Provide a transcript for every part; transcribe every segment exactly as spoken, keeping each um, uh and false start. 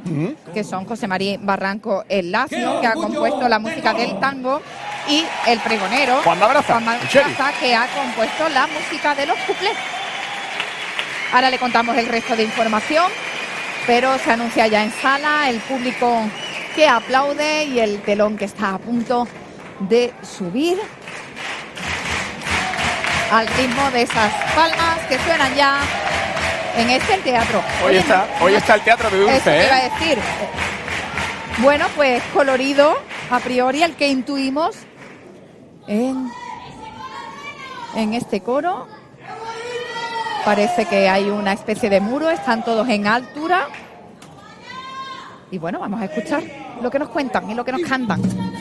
¿Mm? que son José María Barranco el Lacio, que ha compuesto la música del tango, y el pregonero Juan Mabraza, Juan Mabraza, que ha compuesto la música de los cuplés. Ahora le contamos el resto de información, pero se anuncia ya en sala, el público que aplaude y el telón que está a punto de subir al ritmo de esas palmas que suenan ya en este teatro. Hoy Oye, está, hoy está el teatro de Dulce, eso te ¿eh? iba a decir. Bueno, pues colorido, a priori, el que intuimos en, en este coro. Parece que hay una especie de muro, están todos en altura. Y bueno, vamos a escuchar lo que nos cuentan y lo que nos cantan.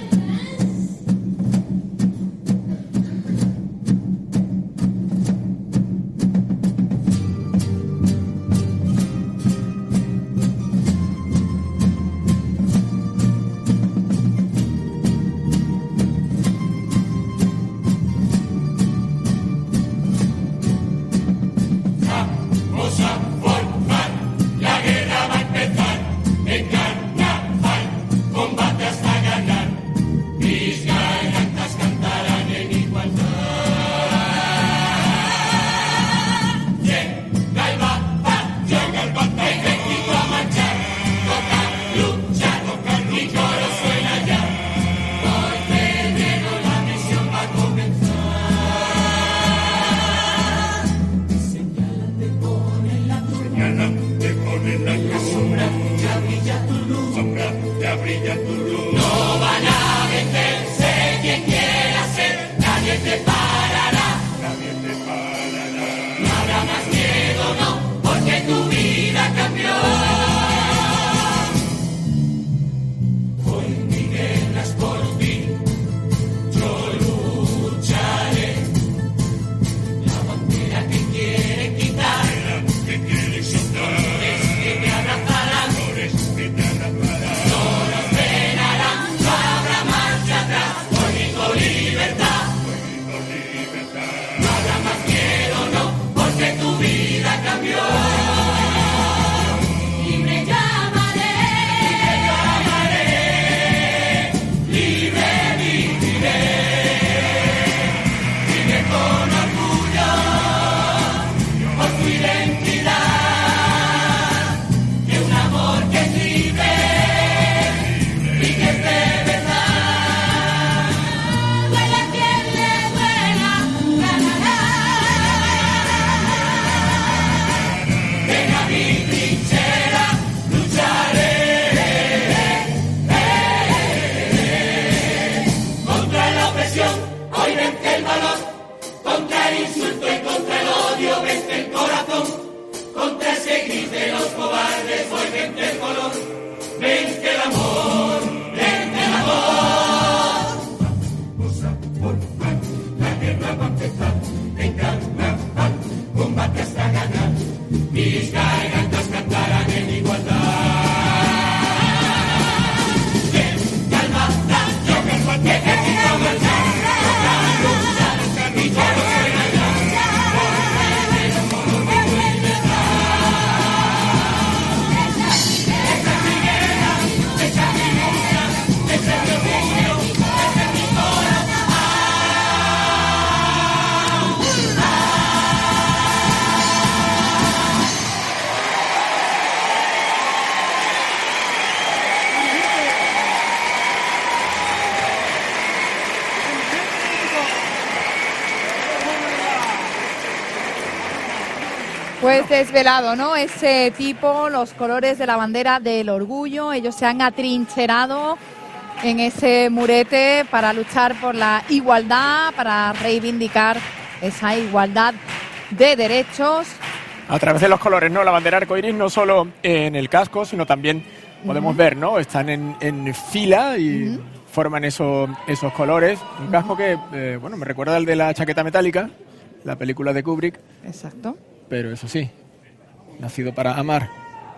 Pues desvelado, ¿no? Ese tipo, los colores de la bandera del orgullo. Ellos se han atrincherado en ese murete para luchar por la igualdad, para reivindicar esa igualdad de derechos. A través de los colores, ¿no? La bandera arcoíris no solo en el casco, sino también podemos uh-huh. ver, ¿no? Están en, en fila y uh-huh. forman eso, esos colores. Un casco uh-huh. que, eh, bueno, me recuerda al de la chaqueta metálica, la película de Kubrick. Exacto. Pero eso sí, nacido para amar.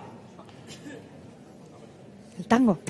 El tango.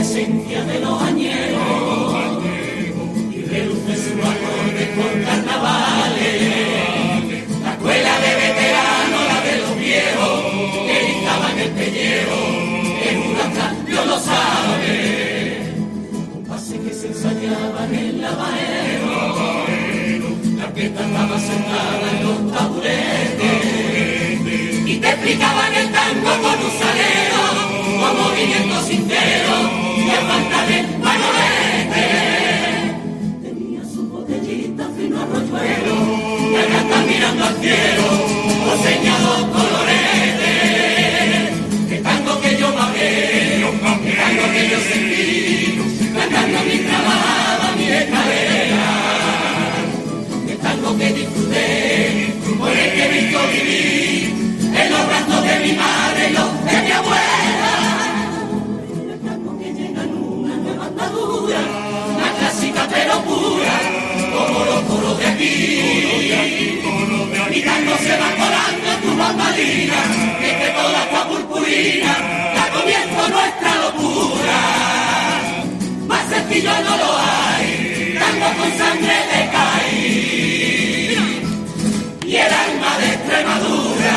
esencia de los añejos y reluce su acorde por carnavales. La escuela de veteranos, la de los viejos, que erizaban el pellejo, en un cambio lo sabe. Un pase que se ensayaba en el lavadero, la orquesta estaba sentada en los taburetes y te explicaban el tango con un salero, con movimiento sincero y a falta de manolete. Tenía su botellita fino arroyuelo y acá está mirando al cielo, diseñados coloretes. El tango que yo pagué, el tango que yo sentí, cantando mientras bajaba mi escalera. El tango que disfruté, por el que he visto vivir, en los brazos de mi madre y los de mi abuela. El tango que llega en una nueva andadura, una clásica pero pura, como los coros de aquí. Mi tango se va colando en tu bambalina, que es que toda esta purpurina da comienzo nuestra locura. Más sencillo no lo hay, tango con sangre de Cádiz y el alma de Extremadura.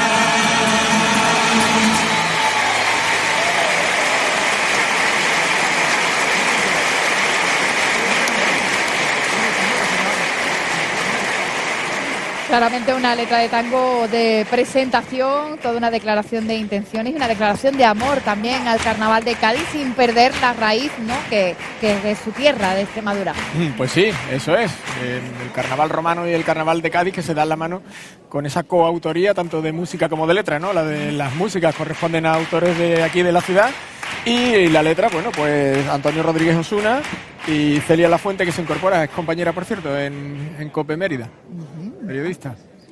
Claramente una letra de tango de presentación, toda una declaración de intenciones y una declaración de amor también al carnaval de Cádiz, sin perder la raíz, ¿no?, que, que es de su tierra, de Extremadura. Pues sí, eso es. Eh, el carnaval romano y el carnaval de Cádiz, que se dan la mano con esa coautoría tanto de música como de letra, ¿no? La de las músicas corresponden a autores de aquí de la ciudad y la letra, bueno, pues Antonio Rodríguez Osuna y Celia Lafuente, que se incorpora, es compañera, por cierto, en, en COPE Mérida. Periodista.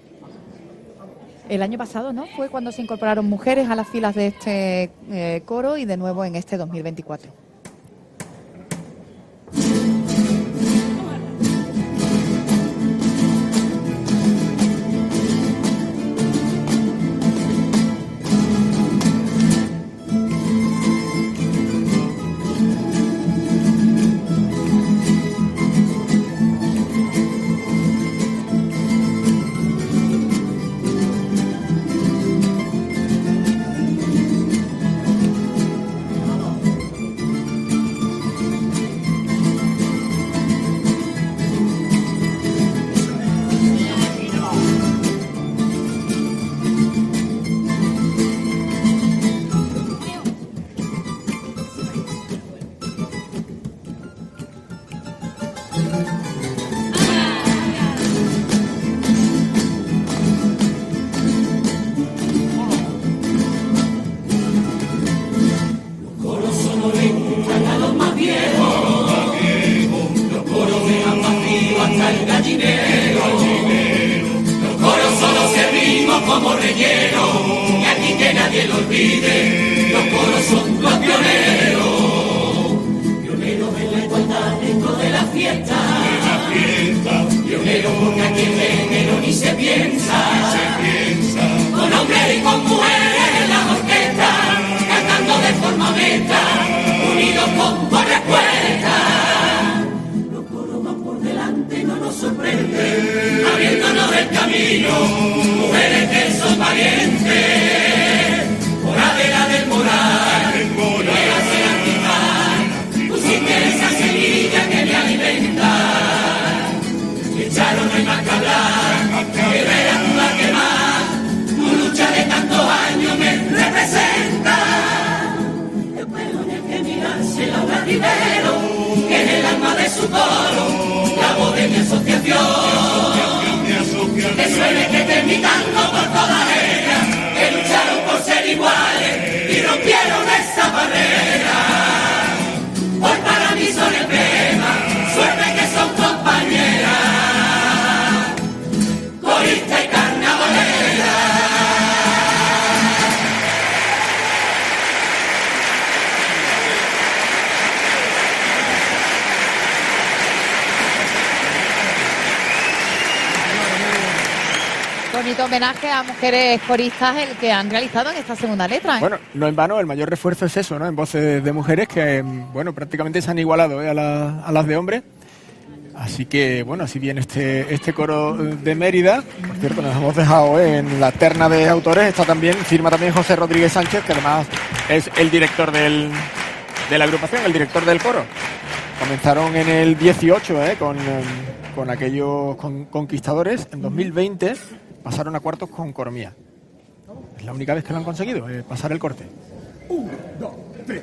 El año pasado, ¿no?, fue cuando se incorporaron mujeres a las filas de este eh, coro y de nuevo en este dos mil veinticuatro. bonito homenaje a mujeres coristas el que han realizado en esta segunda letra, ¿eh? Bueno, no en vano, el mayor refuerzo es eso, ¿no? En voces de mujeres que, bueno, prácticamente se han igualado, ¿eh? a, la, a las de hombres. Así que, bueno, así viene este, este coro de Mérida. Por cierto, nos hemos dejado ¿eh? en la terna de autores, está también, firma también José Rodríguez Sánchez, que además es el director del, de la agrupación, el director del coro. Comenzaron en el dieciocho, ¿eh? con, con aquellos con, conquistadores. En dos mil veinte pasaron a cuartos con Coromía. Es la única vez que lo han conseguido, eh, pasar el corte. Un, dos, tres.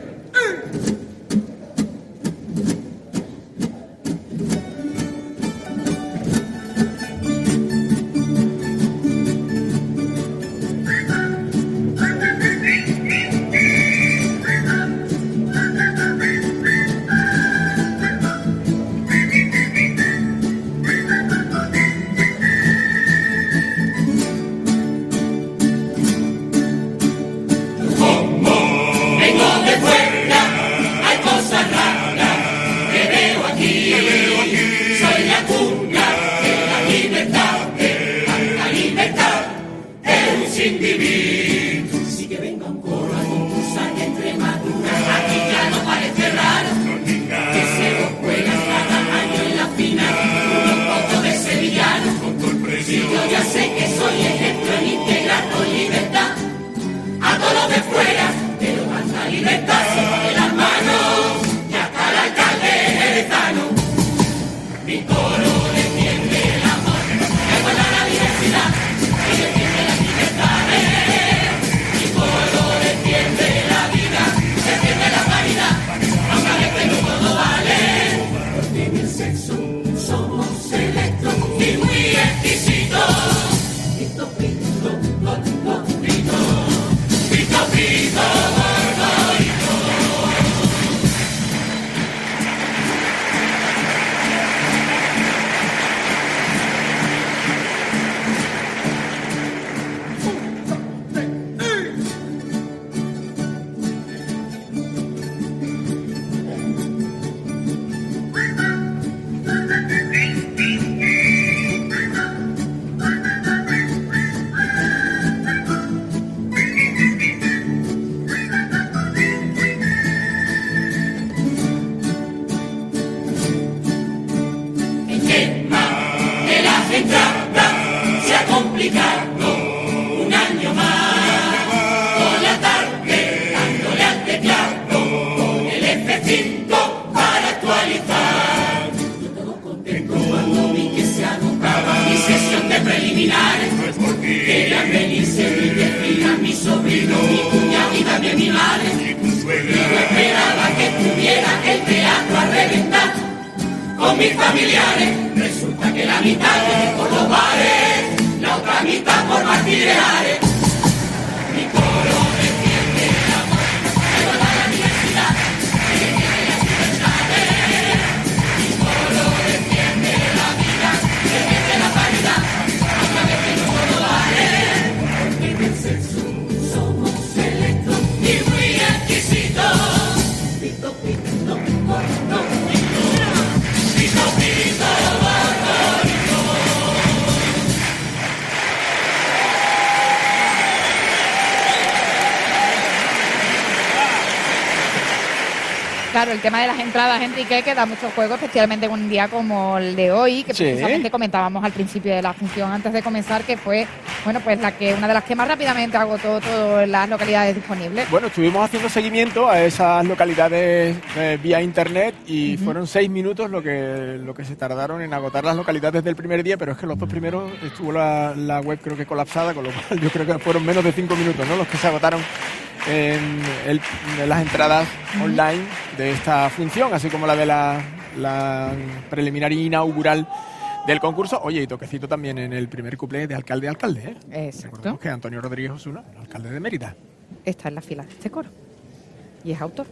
Claro, el tema de las entradas, Enrique, que da mucho juego, especialmente en un día como el de hoy, que sí. precisamente comentábamos al principio de la función, antes de comenzar, que fue, bueno, pues la que una de las que más rápidamente agotó todas las localidades disponibles. Bueno, estuvimos haciendo seguimiento a esas localidades eh, vía internet y uh-huh. fueron seis minutos lo que lo que se tardaron en agotar las localidades del primer día, pero es que los dos primeros estuvo la, la web creo que colapsada, con lo cual yo creo que fueron menos de cinco minutos, ¿no? Los que se agotaron en, el, en las entradas uh-huh. online de esta función, así como la de la, la preliminar inaugural del concurso. Oye, y toquecito también en el primer cuplé de Alcalde Alcalde, ¿eh? Exacto. Recordemos que Antonio Rodríguez Osuna, el alcalde de Mérida, está en la fila de este coro y es autor.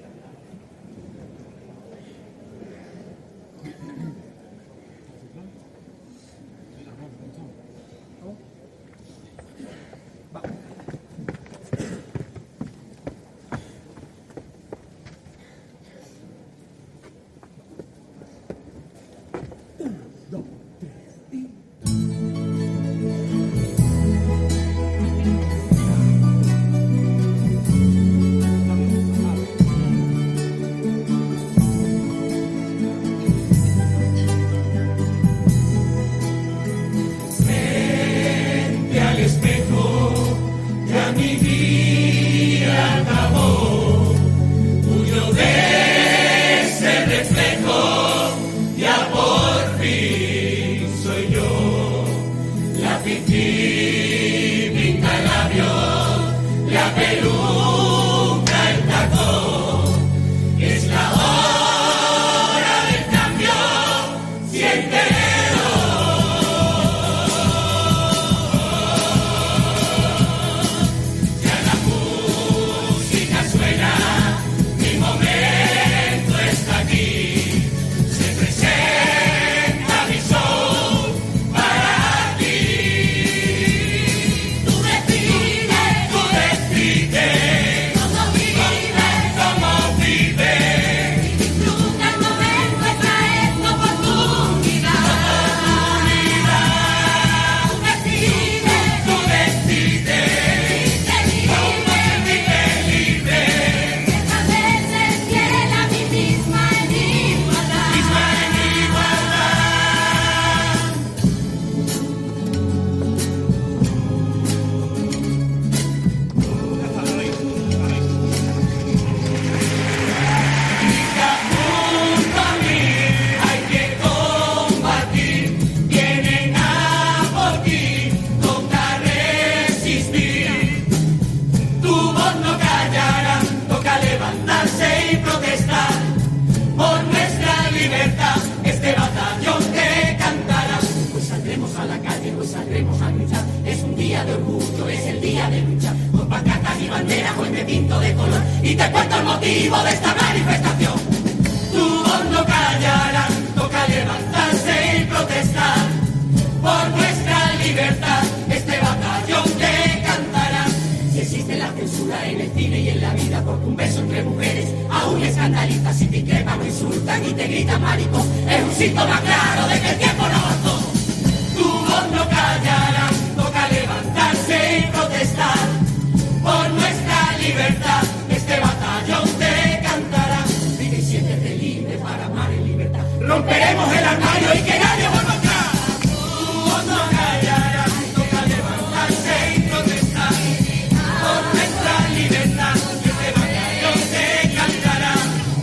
motivo de esta manifestación. Tu voz no callará, toca levantarse y protestar por nuestra libertad. Este batallón te cantará. Si existe la censura en el cine y en la vida, porque un beso entre mujeres aún escandaliza. Si te increpan o insultan y te gritan maricón, es un síntoma claro de que el tiempo no avanzó. Tu voz no callará, toca levantarse y protestar por nuestra libertad. Este batallón te cantará. Vive y siéntete libre para amar en libertad. Romperemos el armario y que nadie vuelva atrás. Tu voz no callará, toca levantarse y protestar por nuestra libertad. Este batallón te cantará.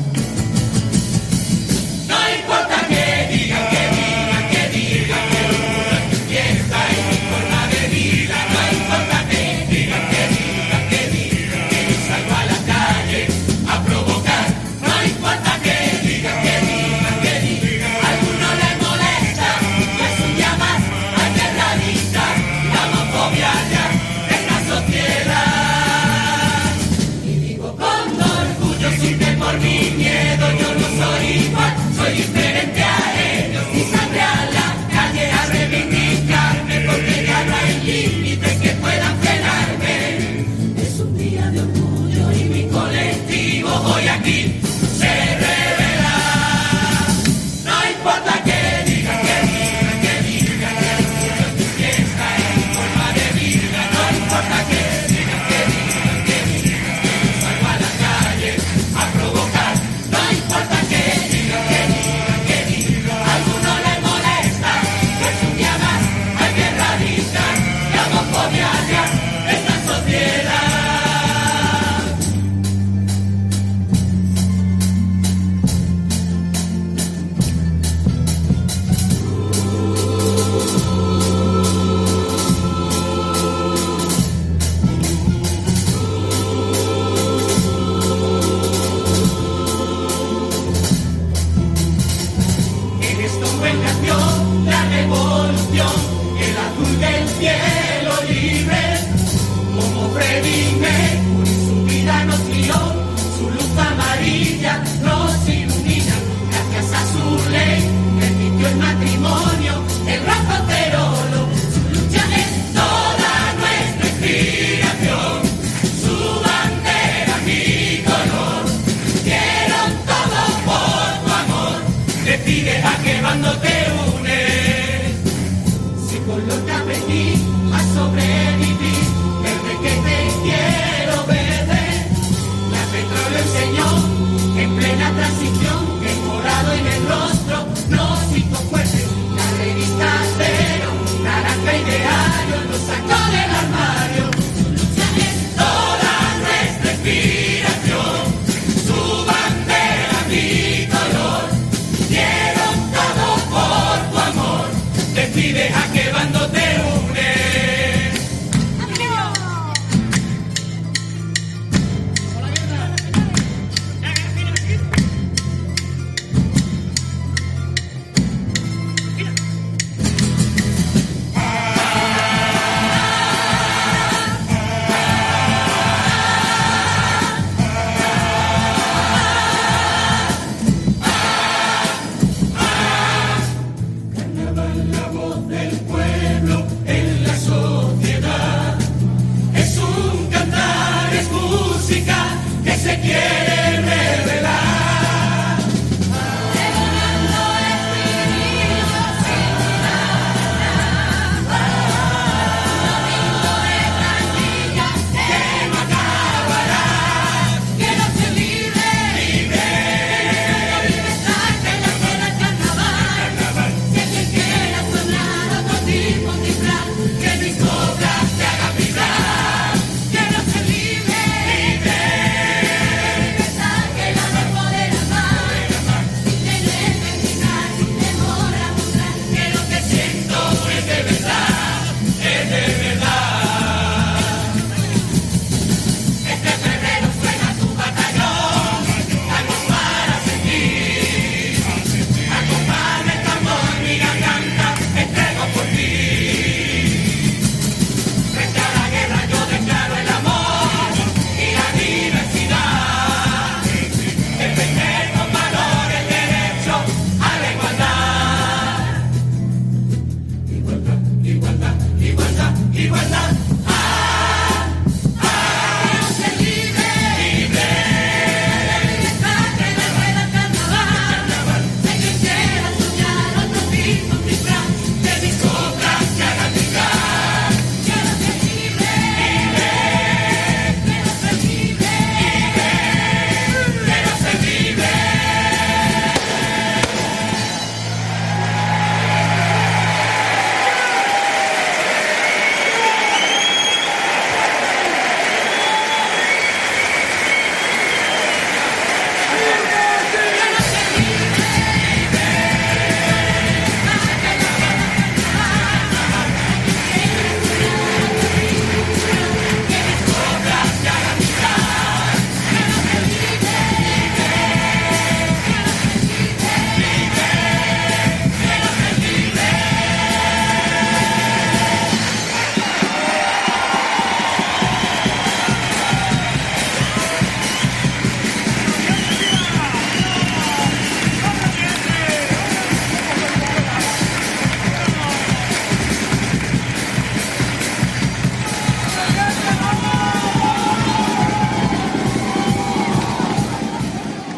No importa que digan, que digan, que digan que locura tu fiesta y tu forma de vida. No importa que digan, que digan, que digan que yo salgo a la calle a provocar. No importa que digan, que digan, que digan, a alguno le molesta. No es un día más, hay que erradicar la homofobia ya de esta sociedad. Y digo con orgullo, sin temor ni miedo, yo no soy igual, soy diferente a ellos. Y saldré a la calle a reivindicarme, porque ya no hay límites que puedan frenarme. Es un día de orgullo y mi colectivo hoy aquí se revela. No importa que digan, que digan, que digan que orgullo es tu fiesta y tu forma de vida. No importa que digan, que digan, que digan que yo salgo a la calle a provocar. No importa que digan, que digan, que digan, a alguno le molesta. No es un día más, hay que erradicar la homofobia ya de esta sociedad. En esto nació la revolución, el azul del cielo libre. Como Freddie Mercury su vida nos guió, su luz amarilla nos ilumina. Gracias a su ley permitió el matrimonio, el rock'n'roll. Su lucha es toda nuestra inspiración, su bandera mi color. Dieron todo por tu amor, decide a qué bando te unes. Si con lo que aprendí a sobrevivir, verde que te quiero verde. La petróleo enseñó en plena transición que el morado en el rostro nos hizo fuerte. La revista Cero, naranja y diario nos sacó del armario. Su lucha es toda nuestra inspiración, su bandera mi color. Dieron todo por tu amor, decide a qué bando te unes.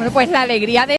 Bueno, pues la alegría de